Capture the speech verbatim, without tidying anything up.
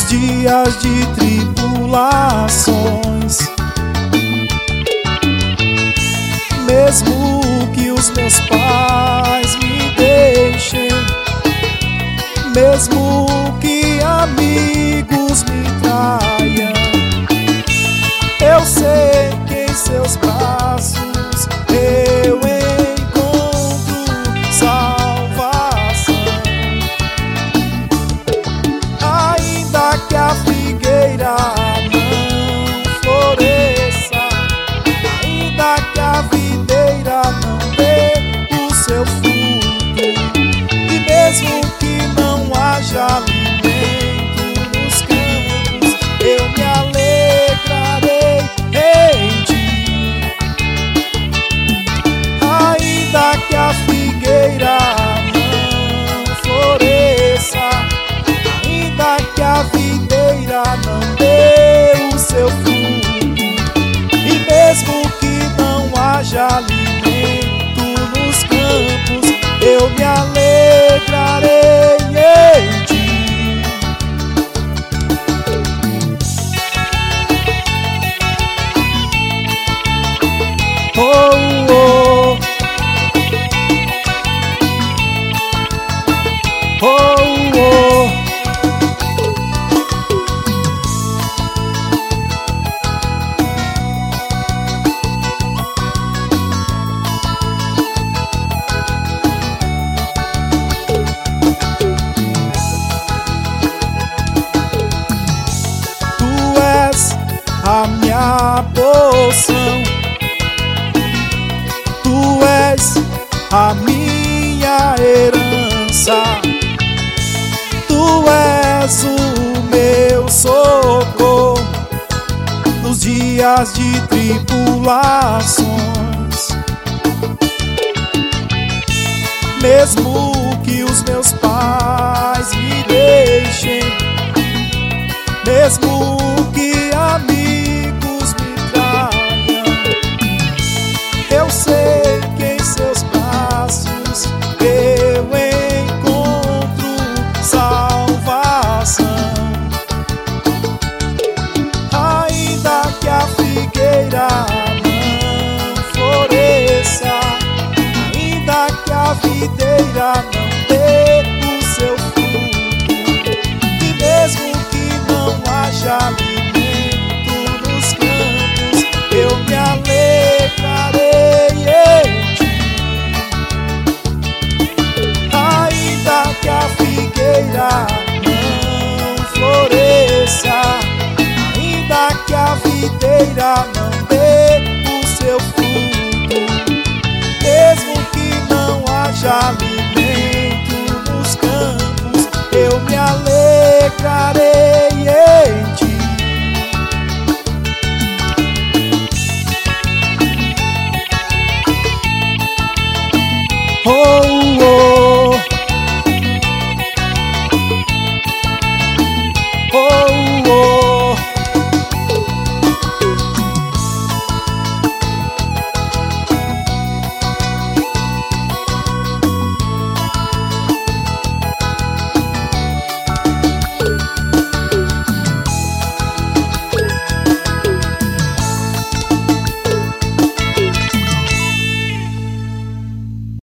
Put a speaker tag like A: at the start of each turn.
A: nos dias de tribulações. Mesmo que os meus pais me deixem, mesmo que amigos me traiam, eu sei que em seus braços eu encontro salvação. Ainda que a figueira não floresça, ainda que a videira não dê o seu fruto, e mesmo que não haja alimento nos campos, eu me alegrarei em ti. Ainda que a figueira não floresça, ainda que a videira não dê o seu fruto, e mesmo que não haja alimento nos campos, eu me alegrarei em ti. Oh, oh, oh, oh. Tu és a minha porção, tu és a minha herança, tu és o meu socorro nos dias de tribulações. Mesmo que os meus